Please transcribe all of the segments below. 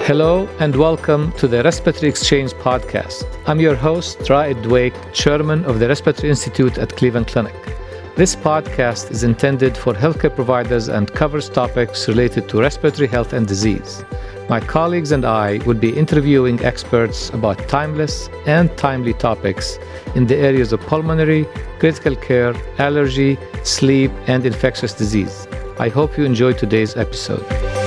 Hello and welcome to the Respiratory Exchange podcast. I'm your host, Raed Dweik, Chairman of the Respiratory Institute at Cleveland Clinic. This podcast is intended for healthcare providers and covers topics related to respiratory health and disease. My colleagues and I would be interviewing experts about timeless and timely topics in the areas of pulmonary, critical care, allergy, sleep, and infectious disease. I hope you enjoy today's episode.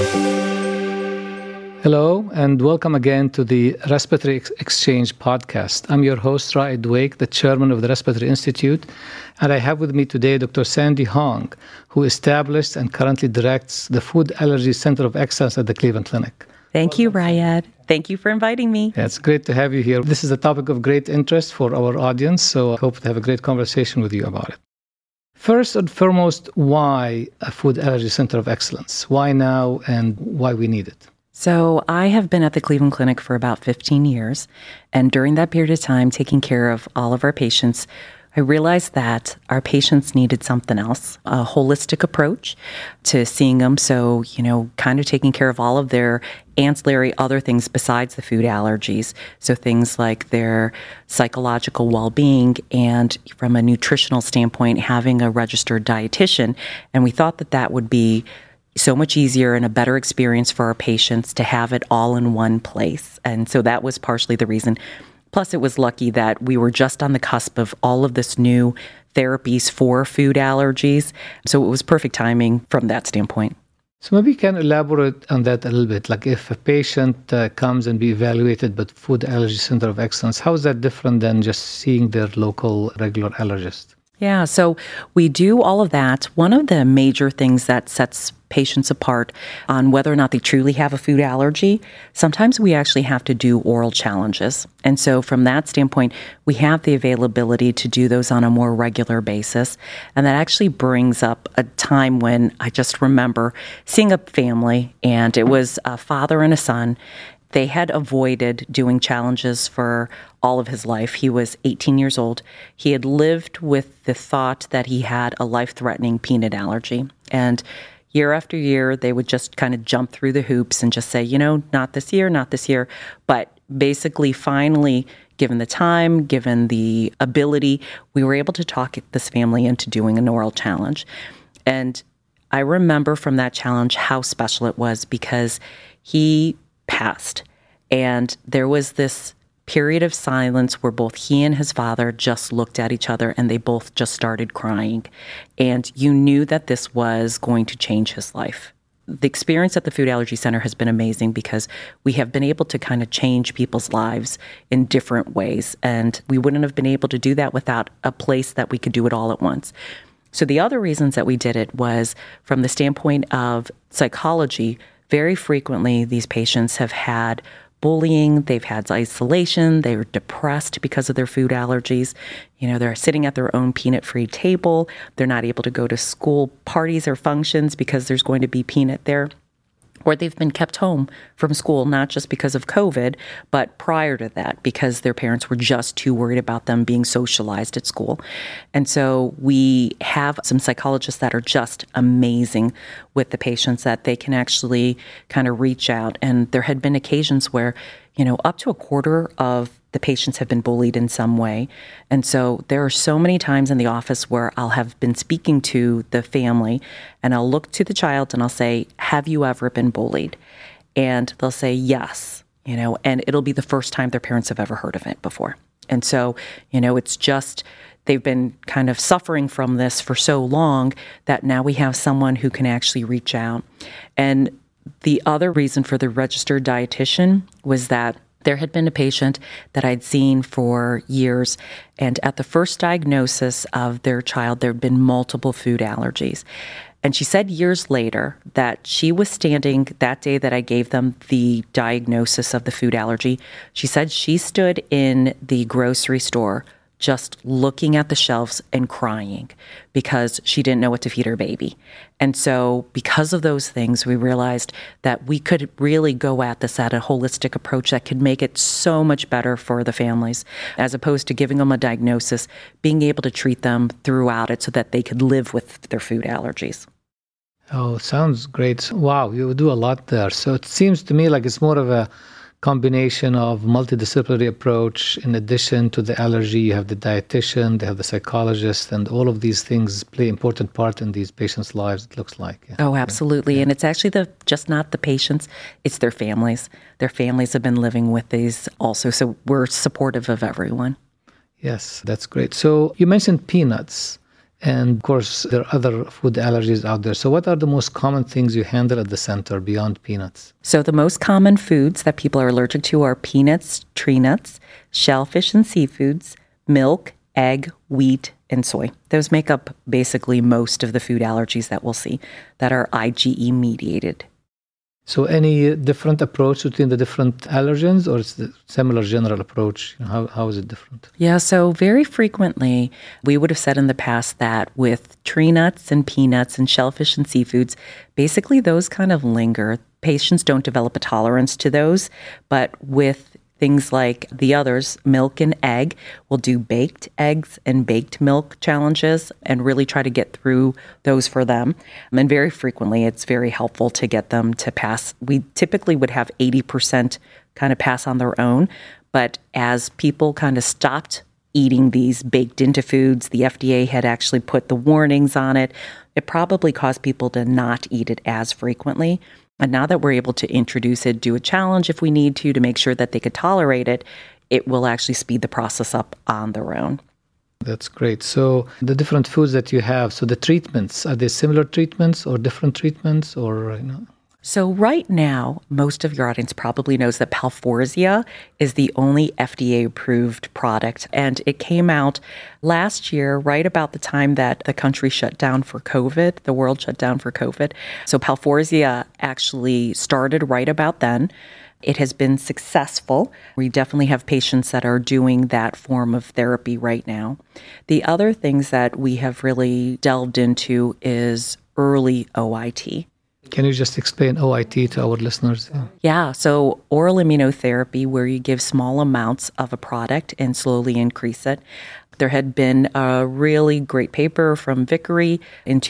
Hello, and welcome again to the Respiratory Exchange podcast. I'm your host, Raed Dweik, the chairman of the Respiratory Institute, and I have with me today Dr. Sandy Hong, who established and currently directs the Food Allergy Center of Excellence at the Cleveland Clinic. Thank you, Raed. Thank you for inviting me. Yeah, it's great to have you here. This is a topic of great interest for our audience, so I hope to have a great conversation with you about it. First and foremost, why a Food Allergy Center of Excellence? Why now and why we need it? So I have been at the Cleveland Clinic for about 15 years, and during that period of time, taking care of all of our patients, I realized that our patients needed something else, a holistic approach to seeing them. So, kind of taking care of all of their ancillary other things besides the food allergies. So things like their psychological well-being and from a nutritional standpoint, having a registered dietitian. And we thought that that would be so much easier and a better experience for our patients to have it all in one place. And so that was partially the reason. Plus, it was lucky that we were just on the cusp of all of this new therapies for food allergies. So it was perfect timing from that standpoint. So maybe you can elaborate on that a little bit. Like if a patient comes and be evaluated by Food Allergy Center of Excellence, how is that different than just seeing their local regular allergist? Yeah, so we do all of that. One of the major things that sets patients apart on whether or not they truly have a food allergy, sometimes we actually have to do oral challenges. And so from that standpoint, we have the availability to do those on a more regular basis. And that actually brings up a time when I just remember seeing a family, and it was a father and a son. They had avoided doing challenges for all of his life. He was 18 years old. He had lived with the thought that he had a life-threatening peanut allergy. And year after year, they would just kind of jump through the hoops and just say, not this year, not this year. But basically, finally, given the time, given the ability, we were able to talk this family into doing an oral challenge. And I remember from that challenge how special it was because he passed. And there was this period of silence where both he and his father just looked at each other and they both just started crying. And you knew that this was going to change his life. The experience at the Food Allergy Center has been amazing because we have been able to kind of change people's lives in different ways. And we wouldn't have been able to do that without a place that we could do it all at once. So the other reasons that we did it was from the standpoint of psychology. Very frequently, these patients have had bullying, they've had isolation, they're depressed because of their food allergies. They're sitting at their own peanut-free table. They're not able to go to school parties or functions because there's going to be peanut there. Or they've been kept home from school, not just because of COVID, but prior to that, because their parents were just too worried about them being socialized at school. And so we have some psychologists that are just amazing with the patients that they can actually kind of reach out. And there had been occasions where, up to a quarter of the patients have been bullied in some way. And so there are so many times in the office where I'll have been speaking to the family and I'll look to the child and I'll say, have you ever been bullied? And they'll say, yes, and it'll be the first time their parents have ever heard of it before. And so, it's just, they've been kind of suffering from this for so long that now we have someone who can actually reach out. And the other reason for the registered dietitian was that there had been a patient that I'd seen for years, and at the first diagnosis of their child, there had been multiple food allergies. And she said years later that she was standing that day that I gave them the diagnosis of the food allergy. She said she stood in the grocery store just looking at the shelves and crying because she didn't know what to feed her baby. And so because of those things, we realized that we could really go at this at a holistic approach that could make it so much better for the families, as opposed to giving them a diagnosis, being able to treat them throughout it so that they could live with their food allergies. Oh, sounds great. Wow, you do a lot there. So it seems to me like it's more of a combination of multidisciplinary approach. In addition to the allergy, you have the dietitian, they have the psychologist, and all of these things play important part in these patients' lives, it looks like. Yeah. Oh, absolutely. Yeah. And it's actually just not the patients, it's their families. Their families have been living with these also. So we're supportive of everyone. Yes, that's great. So you mentioned peanuts. And of course, there are other food allergies out there. So what are the most common things you handle at the center beyond peanuts? So the most common foods that people are allergic to are peanuts, tree nuts, shellfish and seafoods, milk, egg, wheat, and soy. Those make up basically most of the food allergies that we'll see that are IgE mediated. So any different approach between the different allergens, or it's the similar general approach? How is it different? Yeah, so very frequently, we would have said in the past that with tree nuts and peanuts and shellfish and seafoods, basically those kind of linger. Patients don't develop a tolerance to those, but with things like the others, milk and egg, we'll do baked eggs and baked milk challenges and really try to get through those for them. And very frequently, it's very helpful to get them to pass. We typically would have 80% kind of pass on their own, but as people kind of stopped eating these baked into foods, the FDA had actually put the warnings on it. It probably caused people to not eat it as frequently. And now that we're able to introduce it, do a challenge if we need to make sure that they could tolerate it, it will actually speed the process up on their own. That's great. So the different foods that you have, so the treatments, are they similar treatments or different treatments or, So right now, most of your audience probably knows that Palforzia is the only FDA-approved product, and it came out last year, right about the time that the country shut down for COVID, the world shut down for COVID. So Palforzia actually started right about then. It has been successful. We definitely have patients that are doing that form of therapy right now. The other things that we have really delved into is early OIT. Can you just explain OIT to our listeners? Yeah, so oral immunotherapy, where you give small amounts of a product and slowly increase it. There had been a really great paper from Vickery in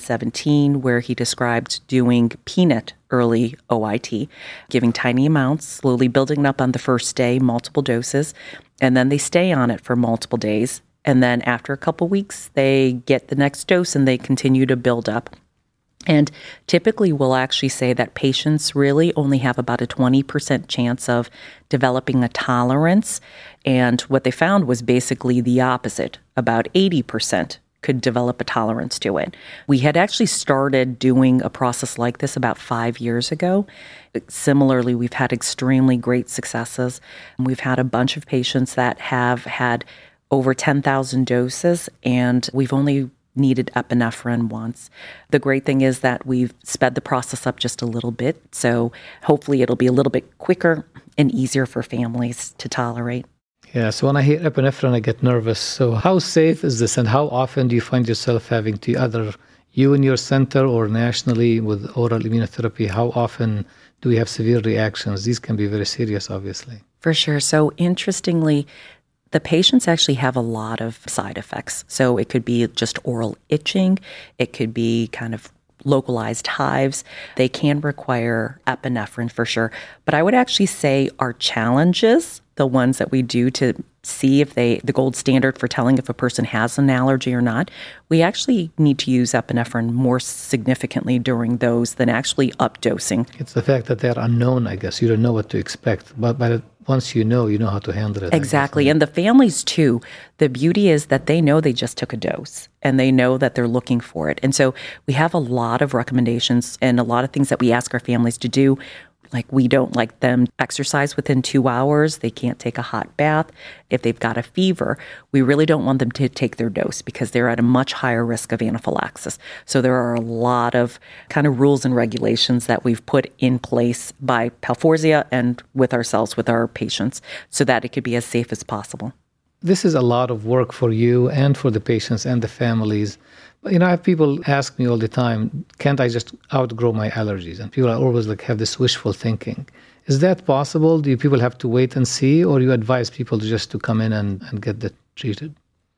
2017 where he described doing peanut early OIT, giving tiny amounts, slowly building up on the first day, multiple doses, and then they stay on it for multiple days. And then after a couple weeks, they get the next dose and they continue to build up. And typically we'll actually say that patients really only have about a 20% chance of developing a tolerance. And what they found was basically the opposite. About 80% could develop a tolerance to it. We had actually started doing a process like this about 5 years ago. Similarly, we've had extremely great successes. We've had a bunch of patients that have had over 10,000 doses, and we've only needed epinephrine once. The great thing is that we've sped the process up just a little bit, so hopefully it'll be a little bit quicker and easier for families to tolerate. Yeah, so when I hear epinephrine, I get nervous. So how safe is this, and how often do you find yourself having to either you in your center or nationally with oral immunotherapy, how often do we have severe reactions? These can be very serious, obviously. For sure. So interestingly, the patients actually have a lot of side effects. So it could be just oral itching. It could be kind of localized hives. They can require epinephrine for sure. But I would actually say our challenges, the ones that we do to see if the gold standard for telling if a person has an allergy or not, we actually need to use epinephrine more significantly during those than actually updosing. It's the fact that they're unknown, I guess. You don't know what to expect. But once you know how to handle it. Exactly. And the families too, the beauty is that they know they just took a dose and they know that they're looking for it. And so we have a lot of recommendations and a lot of things that we ask our families to do. Like we don't like them to exercise within 2 hours. They can't take a hot bath. If they've got a fever, we really don't want them to take their dose because they're at a much higher risk of anaphylaxis. So there are a lot of kind of rules and regulations that we've put in place by Palforzia and with ourselves, with our patients, so that it could be as safe as possible. This is a lot of work for you and for the patients and the families. But, I have people ask me all the time, can't I just outgrow my allergies? And people are always have this wishful thinking. Is that possible? Do people have to wait and see, or you advise people just to come in and get that treated?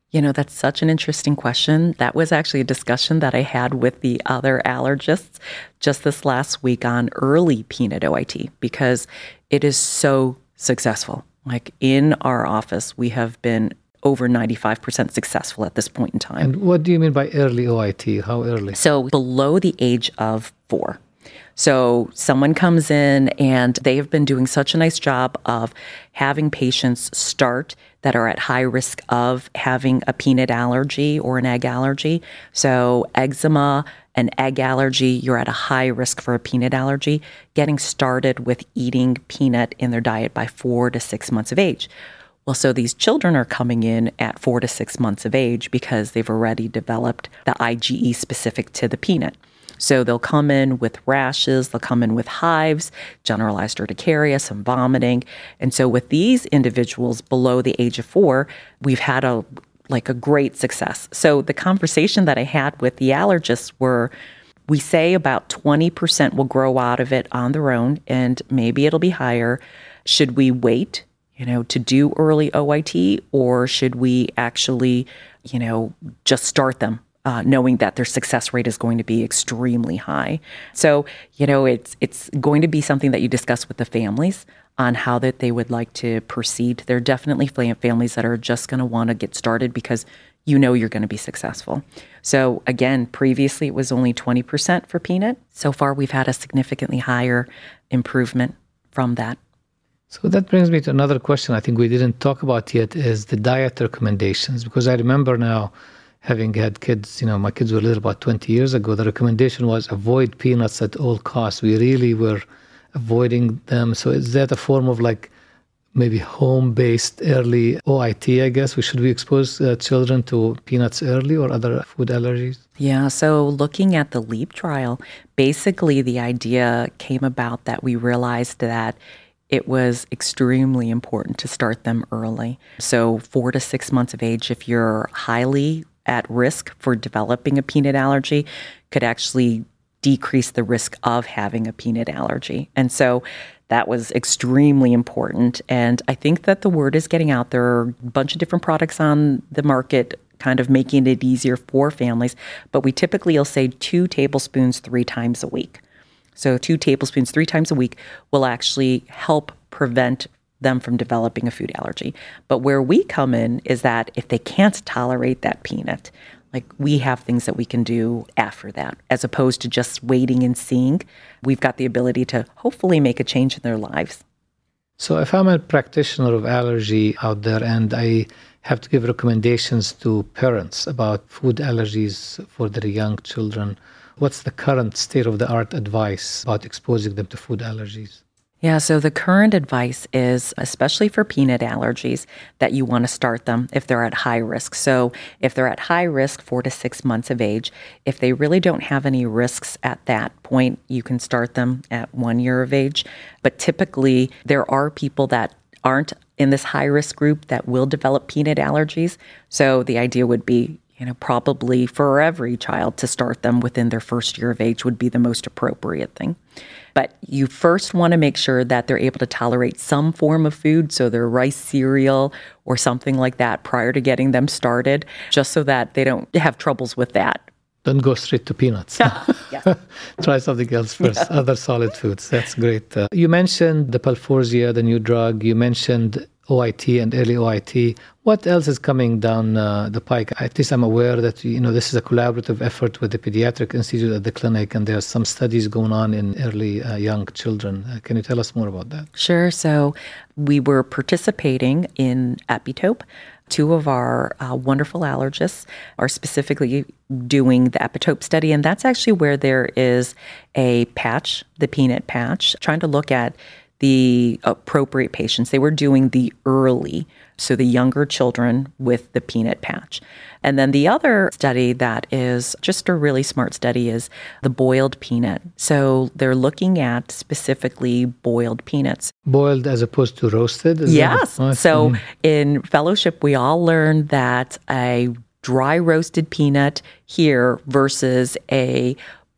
That's such an interesting question. That was actually a discussion that I had with the other allergists just this last week on early peanut OIT because it is so successful. Like in our office, we have been over 95% successful at this point in time. And what do you mean by early OIT? How early? So below the age of 4. So someone comes in and they have been doing such a nice job of having patients start that are at high risk of having a peanut allergy or an egg allergy. So eczema, an egg allergy, you're at a high risk for a peanut allergy, getting started with eating peanut in their diet by 4 to 6 months of age. Well, so these children are coming in at 4 to 6 months of age because they've already developed the IgE specific to the peanut. So they'll come in with rashes, they'll come in with hives, generalized urticaria, some vomiting. And so with these individuals below the age of 4, we've had a great success. So the conversation that I had with the allergists were, we say about 20% will grow out of it on their own, and maybe it'll be higher. Should we wait, to do early OIT, or should we actually, just start them? Knowing that their success rate is going to be extremely high. So, it's going to be something that you discuss with the families on how that they would like to proceed. There are definitely families that are just going to want to get started because you're going to be successful. So again, previously it was only 20% for peanut. So far we've had a significantly higher improvement from that. So that brings me to another question I think we didn't talk about yet is the diet recommendations, because I remember now having had kids, my kids were little about 20 years ago, the recommendation was avoid peanuts at all costs. We really were avoiding them. So is that a form of maybe home-based early OIT, I guess? Should we expose children to peanuts early or other food allergies? Yeah, so looking at the LEAP trial, basically the idea came about that we realized that it was extremely important to start them early. So 4 to 6 months of age, if you're highly at risk for developing a peanut allergy, could actually decrease the risk of having a peanut allergy. And so that was extremely important. And I think that the word is getting out. There are a bunch of different products on the market kind of making it easier for families, but we typically will say 2 tablespoons 3 times a week. So 2 tablespoons 3 times a week will actually help prevent them from developing a food allergy. But where we come in is that if they can't tolerate that peanut, we have things that we can do after that, as opposed to just waiting and seeing. We've got the ability to hopefully make a change in their lives. So if I'm a practitioner of allergy out there and I have to give recommendations to parents about food allergies for their young children, what's the current state-of-the-art advice about exposing them to food allergies? Yeah, so the current advice is, especially for peanut allergies, that you want to start them if they're at high risk. So if they're at high risk, 4 to 6 months of age, if they really don't have any risks at that point, you can start them at 1 year of age. But typically, there are people that aren't in this high-risk group that will develop peanut allergies. So the idea would be, probably for every child to start them within their first year of age would be the most appropriate thing. But you first want to make sure that they're able to tolerate some form of food, so their rice cereal or something like that prior to getting them started, just so that they don't have troubles with that. Don't go straight to peanuts. Yes. Try something else first, other solid foods. That's great. You mentioned the Palforzia, the new drug. You mentioned OIT and early OIT. What else is coming down the pike? At least I'm aware that this is a collaborative effort with the Pediatric Institute at the clinic, and there are some studies going on in early young children. Can you tell us more about that? Sure. So we were participating in EPITOPE. 2 of our wonderful allergists are specifically doing the EPITOPE study, and that's actually where there is a patch, the peanut patch, trying to look at the appropriate patients. They were doing the early, so the younger children with the peanut patch. And then the other study that is just a really smart study is the boiled peanut. So they're looking at specifically boiled peanuts. Boiled as opposed to roasted? Yes. So in fellowship, we all learned that a dry roasted peanut here versus a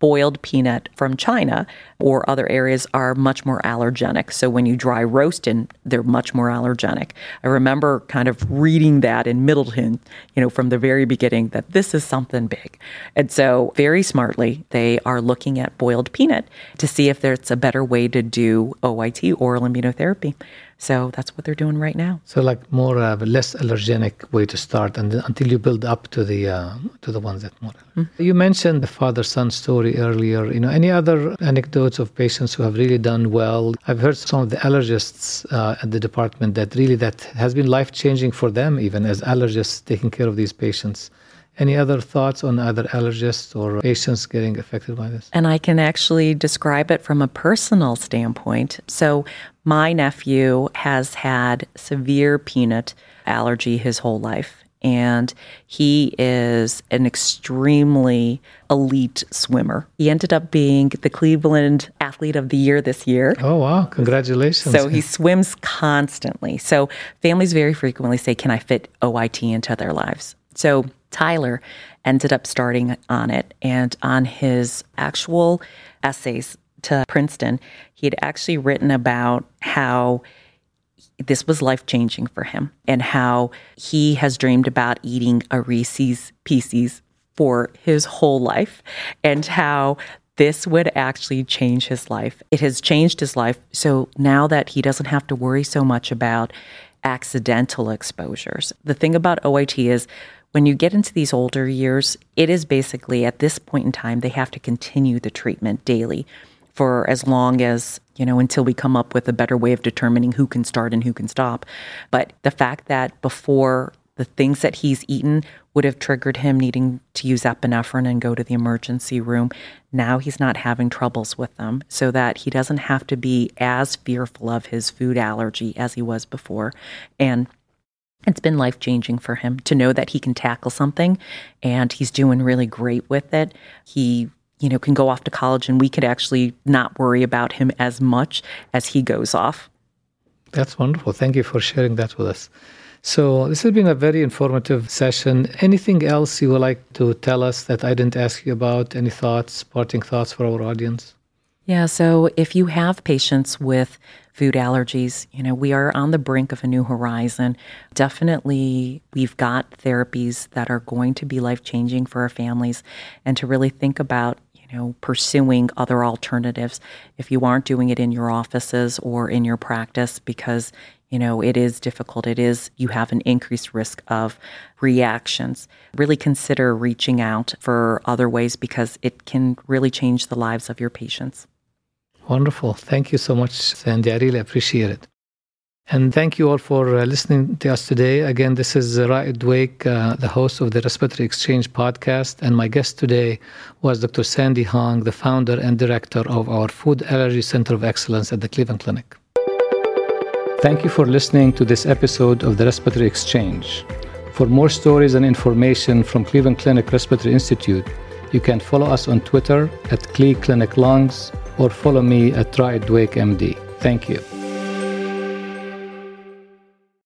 boiled peanut from China or other areas are much more allergenic. So when you dry roast in, they're much more allergenic. I remember kind of reading that in Middleton, from the very beginning, that this is something big. And so very smartly, they are looking at boiled peanut to see if there's a better way to do OIT, oral immunotherapy. So that's what they're doing right now. So like more of a less allergenic way to start, and until you build up to the ones that more. Mm-hmm. You mentioned the father-son story earlier. Any other anecdotes of patients who have really done well? I've heard some of the allergists at the department that has been life-changing for them, even as allergists taking care of these patients. Any other thoughts on either allergists or patients getting affected by this? And I can actually describe it from a personal standpoint. So my nephew has had severe peanut allergy his whole life, and he is an extremely elite swimmer. He ended up being the Cleveland Athlete of the Year this year. Oh, wow. Congratulations. So he swims constantly. So families very frequently say, can I fit OIT into their lives? So Tyler ended up starting on it, and on his actual essays to Princeton, he had actually written about how this was life-changing for him and how he has dreamed about eating a Reese's Pieces for his whole life and how this would actually change his life. It has changed his life. So now that he doesn't have to worry so much about accidental exposures. The thing about OIT is when you get into these older years, it is basically at this point in time, they have to continue the treatment daily for as long as, until we come up with a better way of determining who can start and who can stop. But the fact that before the things that he's eaten would have triggered him needing to use epinephrine and go to the emergency room, now he's not having troubles with them so that he doesn't have to be as fearful of his food allergy as he was before. And it's been life-changing for him to know that he can tackle something and he's doing really great with it. He, can go off to college and we could actually not worry about him as much as he goes off. That's wonderful. Thank you for sharing that with us. So this has been a very informative session. Anything else you would like to tell us that I didn't ask you about? Any thoughts, parting thoughts for our audience? Yeah, so if you have patients with food allergies, we are on the brink of a new horizon. Definitely, we've got therapies that are going to be life-changing for our families, and to really think about, pursuing other alternatives if you aren't doing it in your offices or in your practice because, it is difficult. You have an increased risk of reactions. Really consider reaching out for other ways because it can really change the lives of your patients. Wonderful. Thank you so much, Sandy. I really appreciate it. And thank you all for listening to us today. Again, this is Raed Dweik, the host of the Respiratory Exchange podcast. And my guest today was Dr. Sandy Hong, the founder and director of our Food Allergy Center of Excellence at the Cleveland Clinic. Thank you for listening to this episode of the Respiratory Exchange. For more stories and information from Cleveland Clinic Respiratory Institute, you can follow us on Twitter at CleClinicLungs or follow me at Raed Dweik MD. Thank you.